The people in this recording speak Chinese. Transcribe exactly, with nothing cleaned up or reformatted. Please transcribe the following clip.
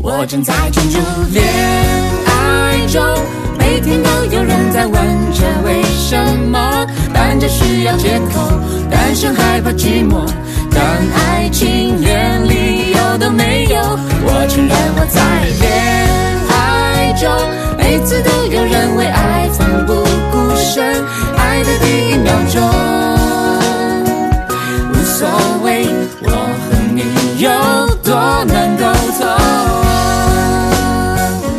我正在进入恋爱中，每天都有人在问着为什么，伴着需要借口，单身害怕寂寞，当爱情连理由都没有，我承认我在恋